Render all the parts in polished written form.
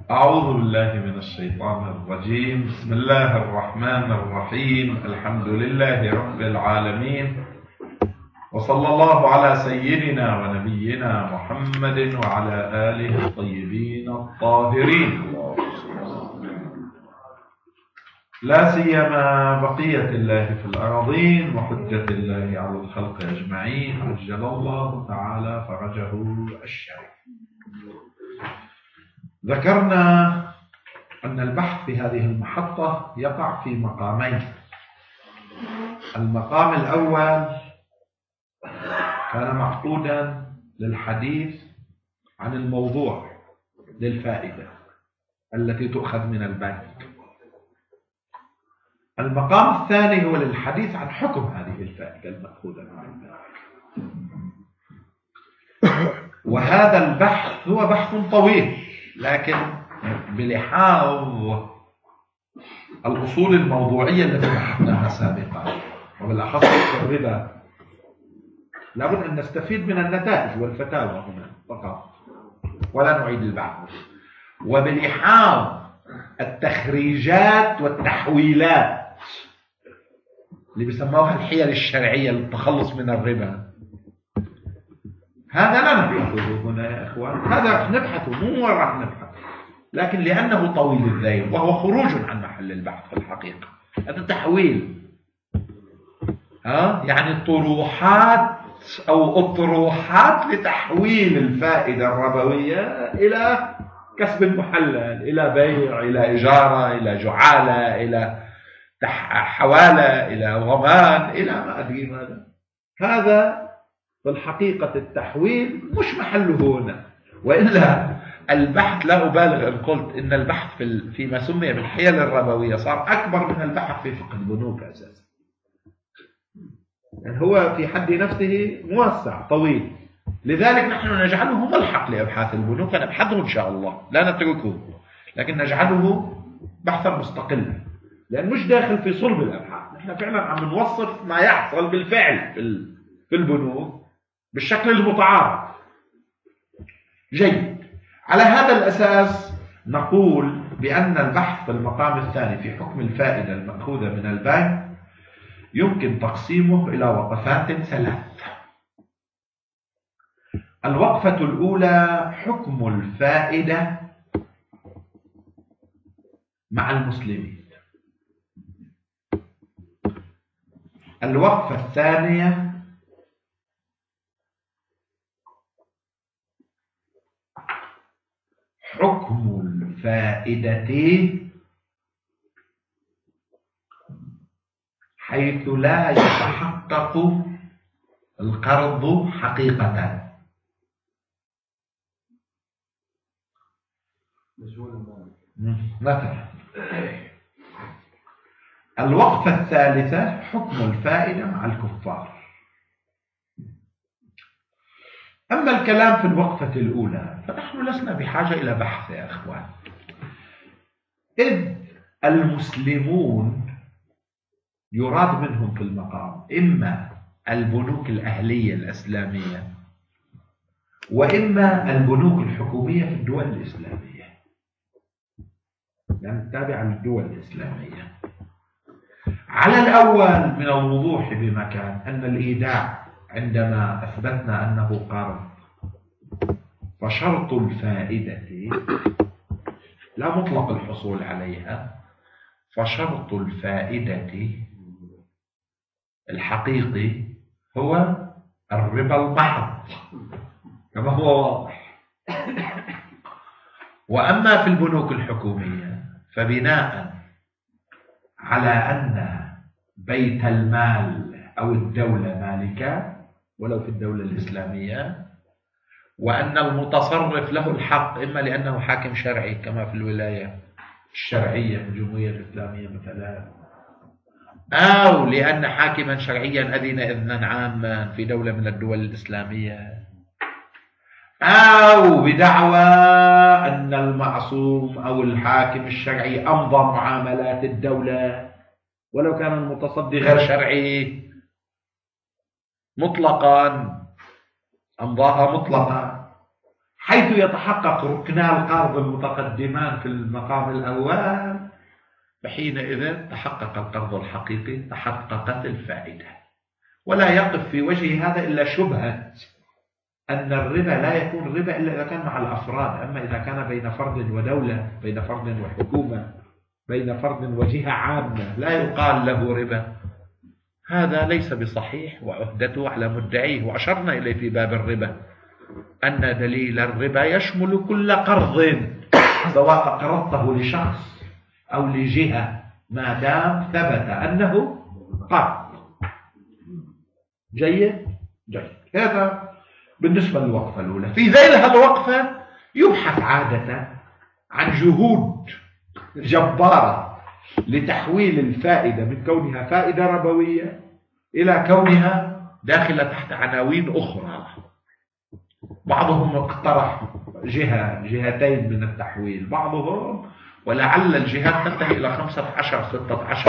أعوذ بالله من الشيطان الرجيم. بسم الله الرحمن الرحيم. الحمد لله رب العالمين، وصلى الله على سيدنا ونبينا محمد وعلى آله الطيبين الطاهرين، لا سيما بقية الله في الأراضين وحجة الله على الخلق أجمعين، عجل الله تعالى فرجه الشريف. ذكرنا أن البحث في هذه المحطة يقع في مقامين. المقام الأول كان معقودا للحديث عن الموضوع للفائدة التي تؤخذ من البنك. المقام الثاني هو للحديث عن حكم هذه الفائدة المأخوذة من البنك، وهذا البحث هو بحث طويل، لكن بلحاظ الأصول الموضوعية التي بحثناها سابقا، وبالأخص في الربا، لابد أن نستفيد من النتائج والفتاوى هنا فقط ولا نعيد البحث، وبلحاظ التخريجات والتحويلات اللي بيسموها الحيل الشرعية للتخلص من الربا. هذا لا نبحثه هنا يا إخوان، هذا نبحثه مو راح نبحث، لكن لأنه طويل الذيل وهو خروج عن محل البحث في الحقيقة. هذا تحويل، يعني طروحات أو أطروحات لتحويل الفائدة الربوية إلى كسب محلل، إلى بيع، إلى إجارة، إلى جعالة، إلى حوالة، إلى ضمان، إلى ما أدري ماذا. هذا في الحقيقة التحويل مش محله هنا، وإلا البحث لا أبالغ إن قلت إن البحث فيما سمي بالحيل الربوية صار أكبر من البحث في فقه البنوك أساسا. يعني هو في حد نفسه موسع طويل، لذلك نحن نجعله ملحق لأبحاث البنوك، نبحثه إن شاء الله لا نتركه، لكن نجعله بحثا مستقلا، لأن مش داخل في صلب الأبحاث. نحن فعلا عم نوصف ما يحصل بالفعل في البنوك بالشكل المتعارف. جيد، على هذا الأساس نقول بأن البحث في المقام الثاني في حكم الفائدة المأخوذة من البنك يمكن تقسيمه إلى وقفات ثلاث. الوقفة الأولى حكم الفائدة مع المسلمين. الوقفة الثانية حكم الفائدة حيث لا يتحقق القرض حقيقة. مثلا الوقفة الثالثة حكم الفائدة مع الكفار. أما الكلام في الوقفة الأولى فنحن لسنا بحاجة إلى بحث يا أخوان، إذ المسلمون يراد منهم في المقام إما البنوك الأهلية الإسلامية وإما البنوك الحكومية في الدول الإسلامية، يعني التابعة للدول الإسلامية. على الأول من الوضوح بمكان أن الإيداع عندما أثبتنا أنه قرض فشرط الفائدة لا مطلق الحصول عليها، فشرط الفائدة الحقيقي هو الربا المحض كما هو واضح. وأما في البنوك الحكومية فبناء على أن بيت المال أو الدولة مالكة ولو في الدولة الإسلامية، وأن المتصرف له الحق إما لأنه حاكم شرعي كما في الولاية الشرعية في الجمهورية الإسلامية مثلا، أو لأن حاكما شرعيا أذن إذنا عاما في دولة من الدول الإسلامية، أو بدعوى أن المعصوم أو الحاكم الشرعي أمضى معاملات الدولة ولو كان المتصدي غير شرعي مطلقا، أمضاها مطلقا حيث يتحقق ركنا القرض المتقدمان في المقام الأول، فحينئذ تحقق القرض الحقيقي، تحققت الفائدة. ولا يقف في وجه هذا إلا شبهة أن الربا لا يكون ربا إلا إذا كان مع الأفراد. أما إذا كان بين فرد ودولة، بين فرد وحكومة، بين فرد وجهة عامة، لا يقال له ربا. هذا ليس بصحيح، وعهدته على مدعيه. وأشرنا إليه في باب الربا أن دليل الربا يشمل كل قرض، سواء قرضته لشخص أو لجهة، ما دام ثبت أنه قرض. جيد؟ جيد. هذا بالنسبة للوقفة الأولى. في ذيلها الوقفة يبحث عادة عن جهود جبارة لتحويل الفائدة من كونها فائدة ربوية إلى كونها داخلة تحت عناوين أخرى. بعضهم اقترح جهتين من التحويل، بعضهم ولعل الجهات تنتهي إلى 15 16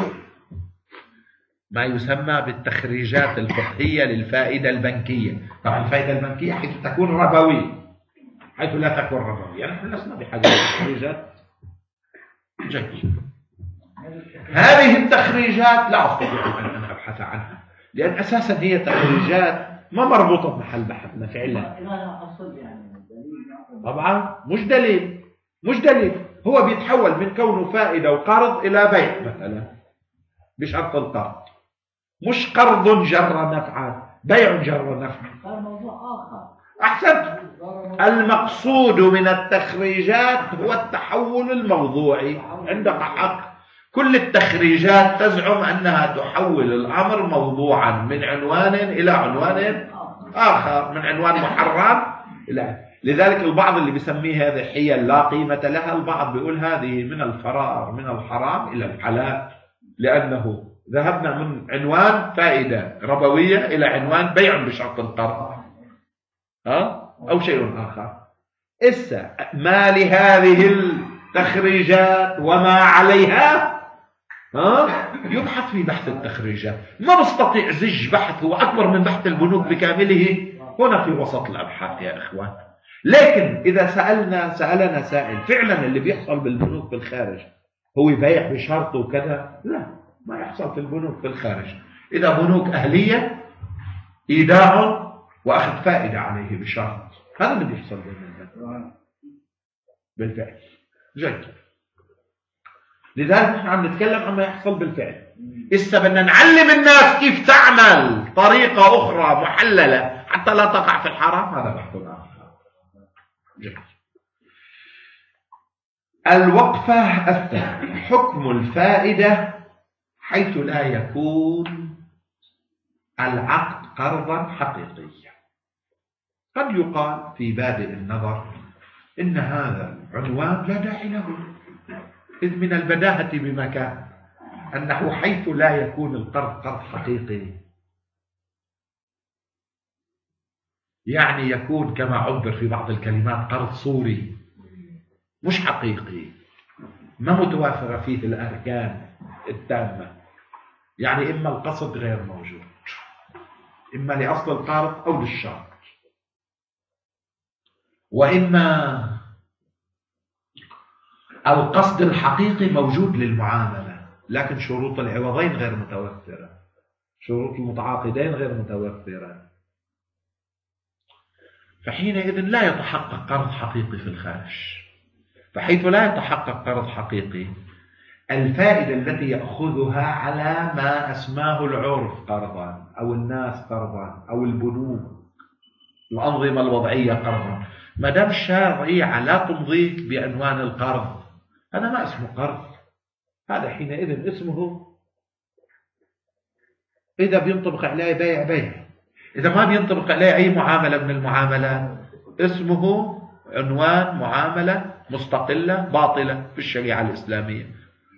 ما يسمى بالتخريجات الفقهية للفائدة البنكية. طبعا الفائدة البنكية حيث تكون ربوية، حيث لا تكون ربوية نحن لسنا بحاجة للتخريجات. جيد. هذه التخريجات لا أستطيع أن أبحث عنها، لأن أساسا هي تخريجات ما مربوطة بمحل بحثنا فعلا. طبعا مش دليل. هو بيتحول من كونه فائدة وقرض إلى بيع مثلا بشرط القرض، مش قرض جر نفعا، بيع جر نفعا. أحسنت. المقصود من التخريجات هو التحول الموضوعي. عندك حق. كل التخريجات تزعم أنها تحول الأمر موضوعا من عنوان إلى عنوان آخر، من عنوان محرم إلى. لذلك البعض اللي بيسميه هذه حيل لا قيمة لها، البعض بيقول هذه من الفرار من الحرام إلى الحلال، لأنه ذهبنا من عنوان فائدة ربوية إلى عنوان بيع بشرط القرض أو شيء آخر. ما لهذه التخريجات وما عليها يبحث في بحث التخريجات. ما بستطيع زج بحث هو أكبر من بحث البنوك بكامله هنا في وسط الأبحاث يا إخوان. لكن إذا سألنا سائل فعلا اللي بيحصل بالبنوك في الخارج هو بيع بشرط وكذا، لا، ما يحصل في البنوك في الخارج. إذا بنوك أهلية إيداع وأخذ فائدة عليه بشرط، هذا اللي بيحصل بالفعل. جيد. لذلك نحن عم نتكلم عما يحصل بالفعل. إسا بدنا نعلم الناس كيف تعمل طريقة أخرى محللة حتى لا تقع في الحرام، هذا بحث آخر. جيد. الوقفة الثانية حكم الفائدة حيث لا يكون العقد قرضا حقيقيا. قد يقال في بادئ النظر إن هذا العنوان لا داعي له، إذ من البداهة بمكان أنه حيث لا يكون القرض قرض حقيقي، يعني يكون كما عبر في بعض الكلمات قرض صوري مش حقيقي، ما متوافرة فيه الأركان التامة. يعني إما القصد غير موجود، إما لأصل القرض أو للشرط، وإما القصد الحقيقي موجود للمعاملة لكن شروط العوضين غير متوفرة، شروط المتعاقدين غير متوفرة، فحينئذ لا يتحقق قرض حقيقي في الخارج. فحيث لا يتحقق قرض حقيقي، الفائدة التي يأخذها على ما أسماه العرف قرضا أو الناس قرضا أو البنوك الأنظمة الوضعية قرضا، ما دام الشريعة لا تمضيك بعنوان القرض، هذا ما اسمه قرض، هذا حينئذ اسمه إذا بينطبق عليه بيع بيع، إذا ما بينطبق عليه أي معاملة من المعاملات اسمه عنوان معاملة مستقلة باطلة في الشريعة الإسلامية.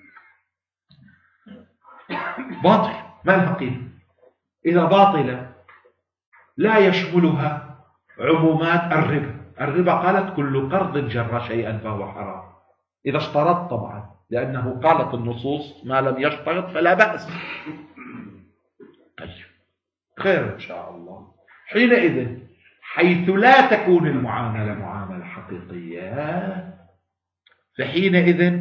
باطل، ما الحقيقة؟ إذا باطلة لا يشملها عمومات الربا. الربا قالت كل قرض جر شيئا فهو حرام، إذا اشترط طبعا، لأنه قالت النصوص ما لم يشترط فلا بأس. طيب خير إن شاء الله. حينئذ حيث لا تكون المعاملة معاملة حقيقية، فحينئذ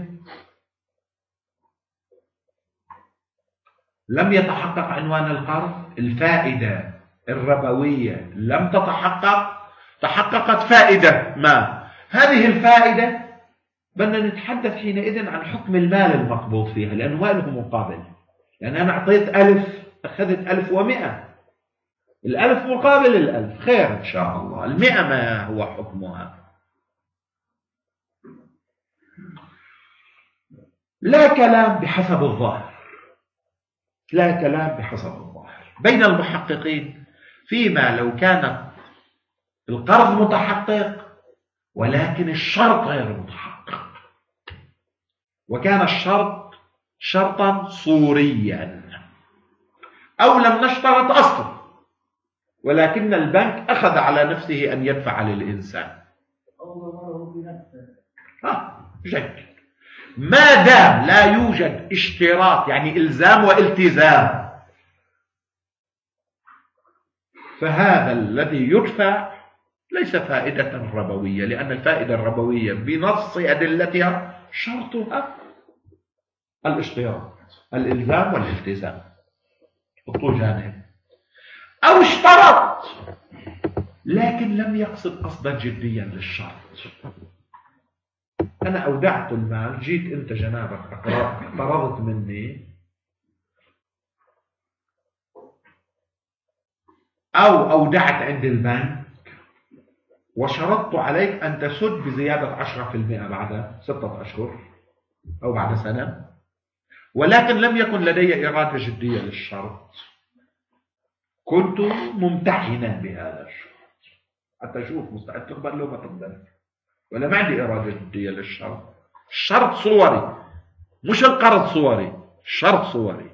لم يتحقق عنوان القرض، الفائدة الربوية لم تتحقق، تحققت فائدة ما. هذه الفائدة بدنا نتحدث حينئذ عن حكم المال المقبوض فيها، لأنه ما له مقابل. لأن أنا أعطيت 1000 أخذت 1100، 1000 مقابل 1000، خير إن شاء الله. 100 ما هو حكمها؟ لا كلام بحسب الظاهر، لا كلام بحسب الظاهر بين المحققين فيما لو كان القرض متحقق ولكن الشرط غير متحقق، وكان الشرط شرطا صوريا، أو لم نشترط أصلا ولكن البنك أخذ على نفسه أن يدفع للإنسان. جيد. ما دام لا يوجد اشتراط يعني إلزام والتزام، فهذا الذي يدفع ليس فائدة ربوية، لأن الفائدة الربوية بنص أدلتها شرطها الاشتراط، الإلزام والالتزام، حطوا جانب. أو اشترط لكن لم يقصد قصدا جديا للشرط. أنا أودعت المال، جيت أنت جنابك اقترضت مني، أو أودعت عند البنك وشرطت عليك أن تسد بزيادة 10% بعد 6 أشهر أو بعد سنة، ولكن لم يكن لدي إرادة جدية للشرط، كنت ممتحنا بهذا الشرط حتى أشوف مستعد تقبل له ما تقبل، ولا ما عندي إرادة جدية للشرط. الشرط صوري، مش القرض صوري، الشرط صوري،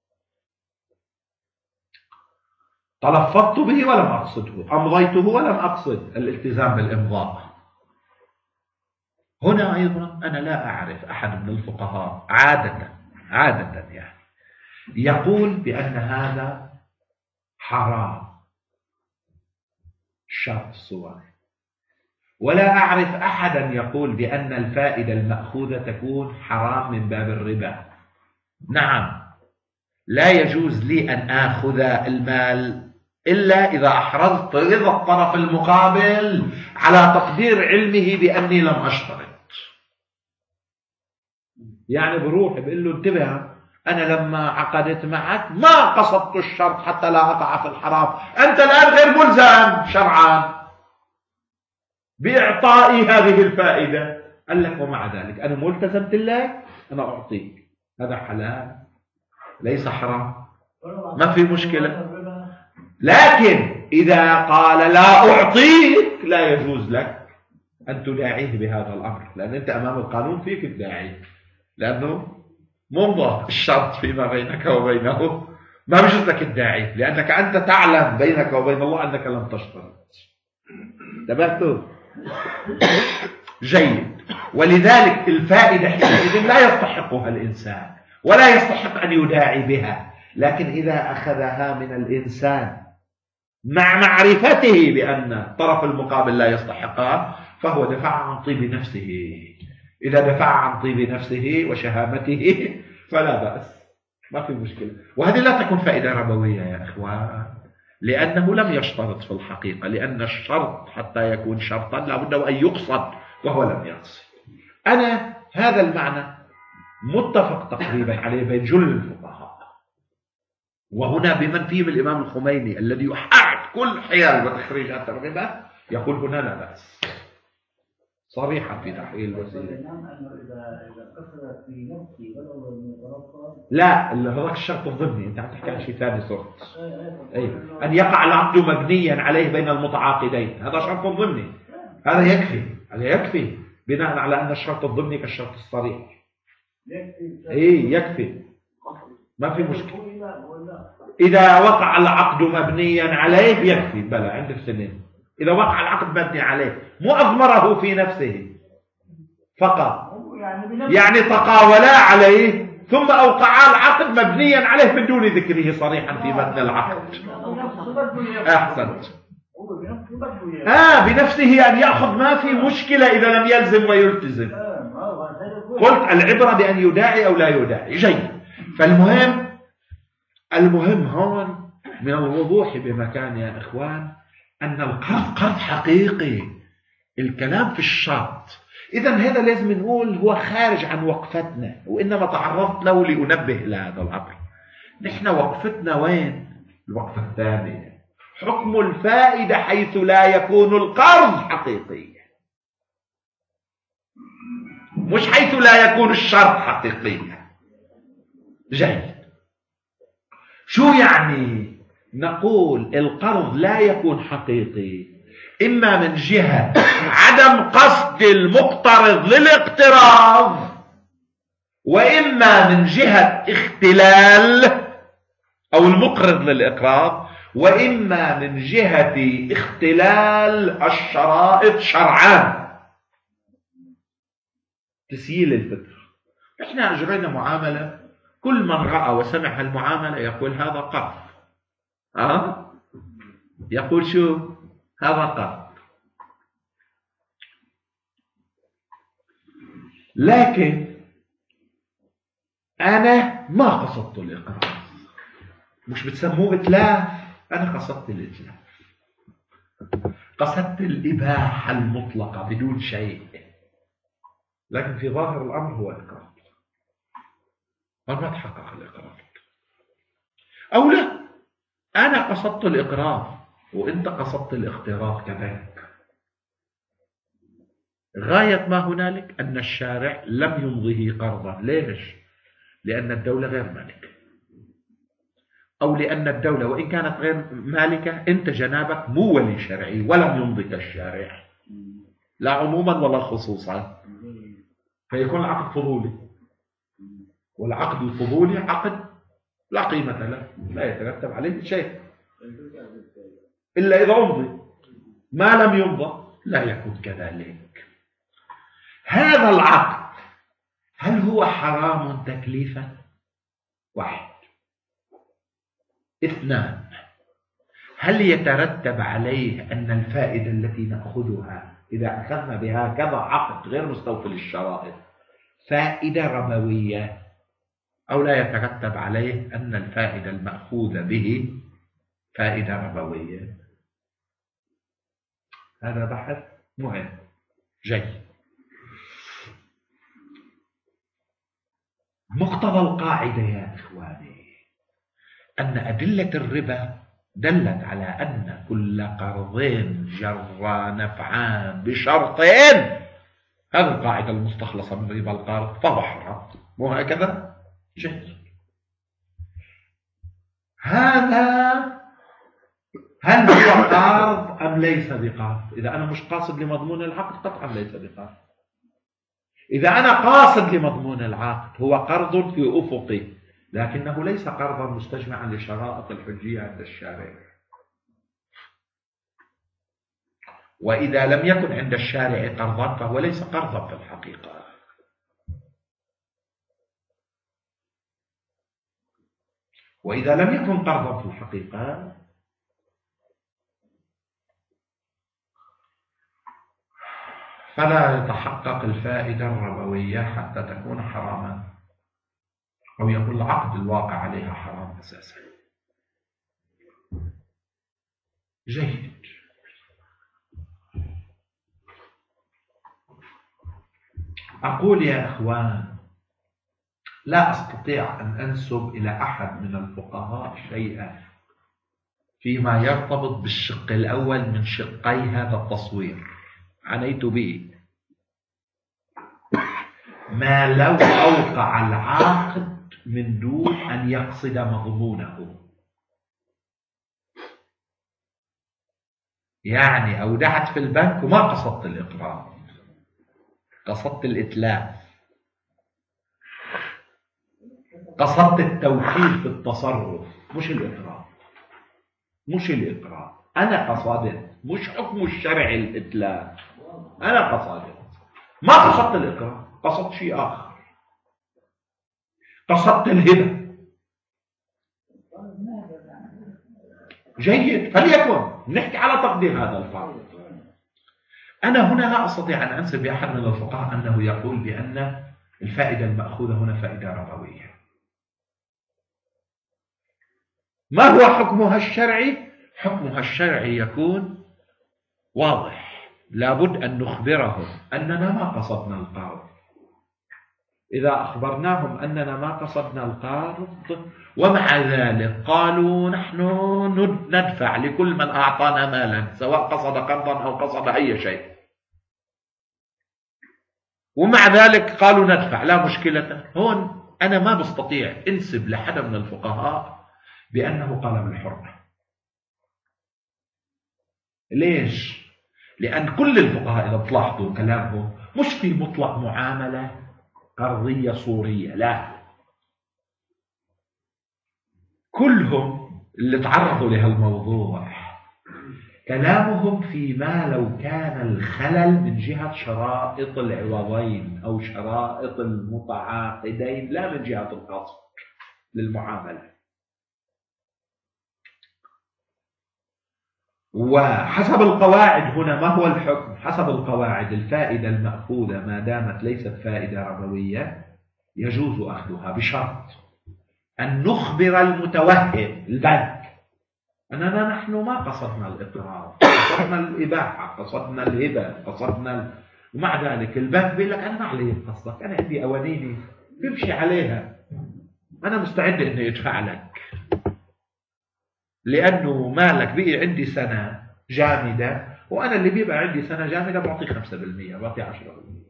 تلفظت به ولم أقصده، أمضيته ولم أقصد الالتزام بالإمضاء. هنا أيضا أنا لا أعرف أحد من الفقهاء عادة يعني يقول بأن هذا حرام الشرط الصوري، ولا أعرف أحدا يقول بأن الفائدة المأخوذة تكون حرام من باب الربا. نعم، لا يجوز لي أن آخذ المال إلا إذا أحرزت رضا الطرف المقابل على تقدير علمه بأني لم أشترط. يعني بروح بقول له انتبه، أنا لما عقدت معك ما قصدت الشرط حتى لا أقع في الحرام، أنت الآن غير ملزم شرعا بإعطائي هذه الفائدة. قال لك ومع ذلك أنا ملتزمت لك، أنا أعطيك، هذا حلال ليس حرام، ما في مشكلة. لكن إذا قال لا أعطيك لا يجوز لك أن تداعيه بهذا الأمر، لأن أنت أمام القانون فيك تداعيه، لأنه ممضى الشرط فيما بينك وبينه، ما بيجوز لك الداعي، لأنك أنت تعلم بينك وبين الله أنك لم تشترط. تبعته؟ جيد. ولذلك الفائدة حينئذ لا يستحقها الإنسان ولا يستحق أن يداعي بها، لكن إذا أخذها من الإنسان مع معرفته بأن الطرف المقابل لا يستحقها فهو دفع عن طيب نفسه. إذا دفع عن طيب نفسه وشهامته فلا بأس، ما في مشكلة. وهذه لا تكون فائدة ربوية يا إخوان، لأنه لم يشترط في الحقيقة، لأن الشرط حتى يكون شرطا لابد أن يقصد وهو لم يقصد. أنا هذا المعنى متفق تقريبا عليه بين جل الفقهاء، وهنا بمن فيهم الإمام الخميني الذي يحارب كل حيال وتخريجات الربا يقول هنا لا بأس صريحا في تحويل الوسيلة. لا، اللي هو الشرط الضمني، انت عم تحكي عن شيء ثاني صرت. أيوة. ان يقع العقد مبنيا عليه بين المتعاقدين، هذا شرط ضمني، هذا يكفي، هذا يكفي بناء على ان الشرط الضمني كالشرط الصريح. يكفي، ما في مشكلة. اذا وقع العقد مبنيا عليه يكفي، بلى عندك سنين. إذا وقع العقد مبني عليه مو أضمره في نفسه فقط، يعني تقاولا عليه ثم أوقعا العقد مبنيا عليه بدون ذكره صريحا في متن العقد. أحسنت. بنفسه أن يأخذ، ما في مشكلة إذا لم يلزم ويلتزم. قلت العبرة بأن يداعي أو لا يداعي. جيد. المهم هون من الوضوح بمكان يا إخوان أن القرض قرض حقيقي. الكلام في الشرط. إذا هذا لازم نقول هو خارج عن وقفتنا، وإنما تعرضت له لأنبه إلى هذا الأمر. نحن وقفتنا وين؟ الوقفة الثانية، حكم الفائدة حيث لا يكون القرض حقيقي، مش حيث لا يكون الشرط حقيقي. جيد. شو يعني نقول القرض لا يكون حقيقي؟ إما من جهة عدم قصد المقترض للاقتراض، وإما من جهة اختلال أو المقرض للإقراض، وإما من جهة اختلال الشرائط شرعان. تسييل الفكر. احنا أجرينا معاملة، كل من رأى وسمع المعاملة يقول هذا قرض. يقول شو؟ هذا قرض. لكن أنا ما قصدت الإقراض. مش بتسموه إتلاف؟ أنا قصدت الإتلاف، قصدت الإباحة المطلقة بدون شيء، لكن في ظاهر الأمر هو إقراض. ما تحقق الإقراض. أو لا، أنا قصدت الإقراض وإنت قصدت الاقتراض كذلك. غاية ما هنالك أن الشارع لم يمضه قرضا. ليش؟ لأن الدولة غير مالكة، أو لأن الدولة وإن كانت غير مالكة أنت جنابك مو ولي شرعي ولم يمضك الشارع، لا عموما ولا خصوصا، فيكون العقد فضولي. والعقد الفضولي عقد لا قيمة له، لا يترتب عليه شيء إلا إذا أمضي. ما لم يمضى لا يكون كذلك. هذا العقد هل هو حرام تكليفا؟ واحد. اثنان، هل يترتب عليه أن الفائدة التي نأخذها إذا أخذنا بهكذا عقد غير مستوفي للشرائط فائدة ربوية، أو لا يترتب عليه أن الفائدة المأخوذة به فائدة ربوية؟ هذا بحث مهم. جيد. مقتضى القاعدة يا إخواني أن أدلة الربا دلت على أن كل قرض جرى نفعان بشرطين، هذه القاعدة المستخلصة من ربا القرض، فهو حرام. مو هكذا؟ جيد. هذا هل هو قرض أم ليس بقرض؟ إذا أنا مش قاصد لمضمون العقد قطعا ليس بقرض. إذا أنا قاصد لمضمون العقد هو قرض في أفقي، لكنه ليس قرضا مستجمعا لشرائط الحجية عند الشارع. وإذا لم يكن عند الشارع قرضا فهو ليس قرضا في الحقيقة. وإذا لم يكن قرضا في الحقيقة فلا يتحقق الفائدة الربوية حتى تكون حراما، أو يكون العقد الواقع عليها حرام أساسا. جيد. أقول يا إخوان لا أستطيع أن أنسب إلى أحد من الفقهاء شيئا فيما يرتبط بالشق الأول من شقي هذا التصوير عنيت به، ما لو أوقع العاقد من دون أن يقصد مضمونه. يعني أودعت في البنك وما قصدت الإقراض، قصدت الإتلاف، قصدت التوكيل في التصرف، مش الإقراض. مش الإقراض، أنا قصدت، مش حكم الشرع الإتلاف، أنا قصدت، ما قصدت الإقراض، قصدت شيء آخر، قصدت الهبة. جيد، فليكن نحكي على تقدير هذا الفرض. أنا هنا لا أستطيع أن أنسب لأحد من الفقهاء أنه يقول بأن الفائدة المأخوذة هنا فائدة ربوية. ما هو حكمها الشرعي؟ حكمها الشرعي يكون واضح، لابد أن نخبرهم أننا ما قصدنا القرض. إذا أخبرناهم أننا ما قصدنا القرض ومع ذلك قالوا نحن ندفع لكل من أعطانا مالا سواء قصد قرضا أو قصد أي شيء، ومع ذلك قالوا ندفع لا مشكلة، هون أنا ما بستطيع انسب لحد من الفقهاء بأنه قال بالحرمة. ليش؟ لأن كل الفقهاء إذا تلاحظوا كلامهم مش في مطلق معاملة قرضية صورية، لا، كلهم اللي تعرضوا لهالموضوع كلامهم فيما لو كان الخلل من جهة شرائط العوضين أو شرائط المتعاقدين لا من جهة القصد للمعاملة. وحسب القواعد هنا ما هو الحكم؟ حسب القواعد الفائدة المأخوذة ما دامت ليست فائدة ربوية يجوز أخذها بشرط أن نخبر المتوهم البنك أننا نحن ما قصدنا الإقراض، قصدنا الإباحة، قصدنا الهبة، قصدنا ومع ذلك البنك بيقول لك أنا ما علي قصدك، أنا عندي أوانيني بمشي عليها، أنا مستعد إني أدفع لك لأنه مالك بقي عندي سنة جامدة، وأنا اللي بيبقى عندي سنة جامدة بعطي 5%، بعطي 10%.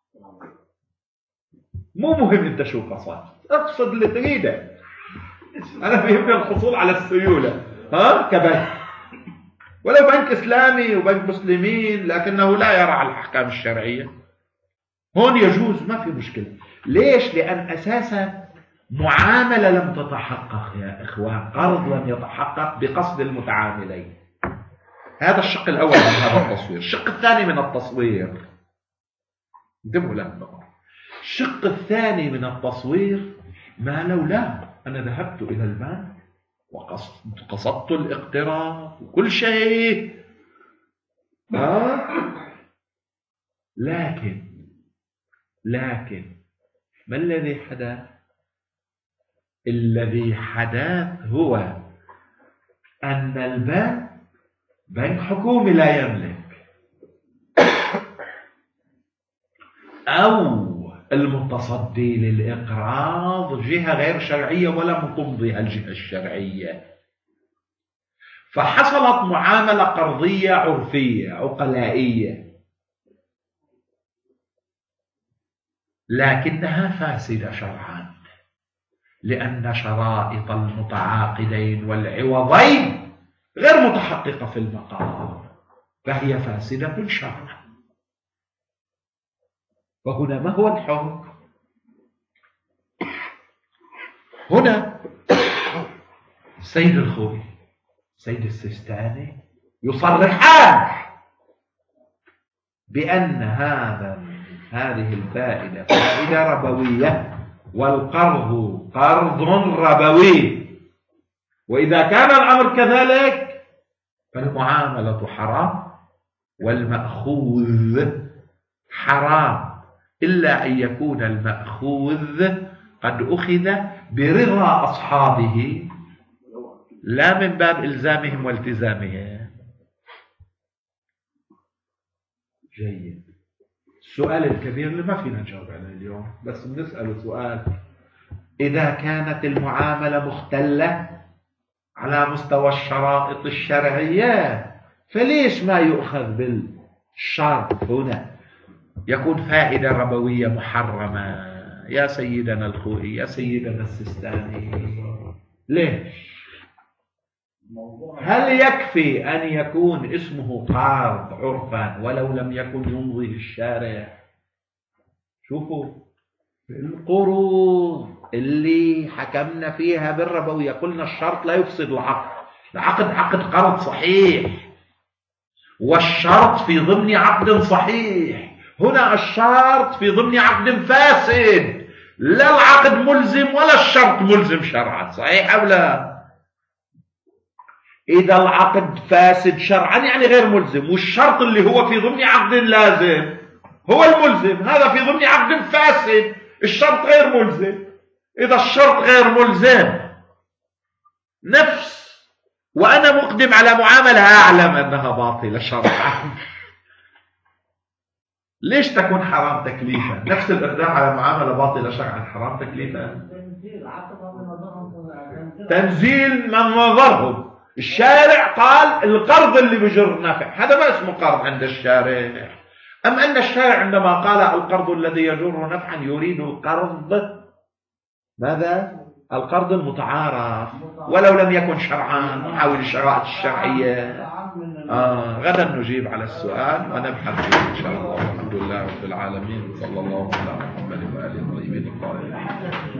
مو مهم أنت شو قصدت، اقصد اللي تريده، أنا بيهمني الحصول على السيولة كبنك، ولو بنك إسلامي وبنك مسلمين لكنه لا يرعى الأحكام الشرعية، هون يجوز ما في مشكلة. ليش؟ لأن أساسا معاملة لم تتحقق يا إخوان، قرض لم يتحقق بقصد المتعاملين. هذا الشق الأول من هذا التصوير. الشق الثاني من التصوير، انتبهوا لهذا الشق الثاني من التصوير، ما لولا أنا ذهبت إلى البنك وقصدت الاقتراض وكل شيء لكن ما الذي حدث؟ الذي حدث هو أن البنك بنك حكومي لا يملك، أو المتصدي للإقراض جهة غير شرعية ولم تمضيها الجهة الشرعية، فحصلت معاملة قرضية عرفية عقلائية لكنها فاسدة شرعا، لأن شرائط المتعاقدين والعوضين غير متحققة في المقام، فهي فاسدة شرعا. وهنا ما هو الحكم؟ هنا السيد الخوي السيد السيستاني يصرحان بأن هذه الفائدة فائدة ربوية والقرض قرض ربوي، وإذا كان الأمر كذلك فالمعاملة حرام والمأخوذ حرام، إلا أن يكون المأخوذ قد أخذ برضا أصحابه لا من باب إلزامهم والتزامهم. جيد. السؤال الكبير اللي ما فينا نجاوب عليه اليوم، بس بنسأله سؤال: إذا كانت المعاملة مختلة على مستوى الشرائط الشرعية فليش ما يؤخذ بالشرط هنا يكون فائدة ربوية محرمة؟ يا سيدنا الخوئي، يا سيدنا السيستاني، ليش؟ هل يكفي أن يكون اسمه قرض عرفا ولو لم يكن يمضي الشارع؟ شوفوا القروض اللي حكمنا فيها بالربوية قلنا الشرط لا يفسد العقد، العقد عقد قرض صحيح، والشرط في ضمن عقد صحيح. هنا الشرط في ضمن عقد فاسد، لا العقد ملزم ولا الشرط ملزم شرعا، صحيح أو لا؟ إذا العقد فاسد شرعا يعني غير ملزم، والشرط اللي هو في ضمن عقد لازم هو الملزم، هذا في ضمن عقد فاسد، الشرط غير ملزم. إذا الشرط غير ملزم نفس وأنا مقدم على معاملة أعلم أنها باطلة شرعا، ليش تكون حرام تكليفا؟ نفس الإقدام على معاملة باطلة شرعا حرام تكليفا. تنزيل من نظرهم، الشارع قال القرض اللي بجر نفع، هذا ما اسمه قرض عند الشارع. أم أن الشارع عندما قال القرض الذي يجر نفعا يريد القرض ماذا؟ القرض المتعارف ولو لم يكن شرعا، نحاول الشرائط الشرعية. غدا نجيب على السؤال ونبحث فيه إن شاء الله. والحمد لله رب العالمين، صلى الله على محمد وآله الطيبين الطاهرين.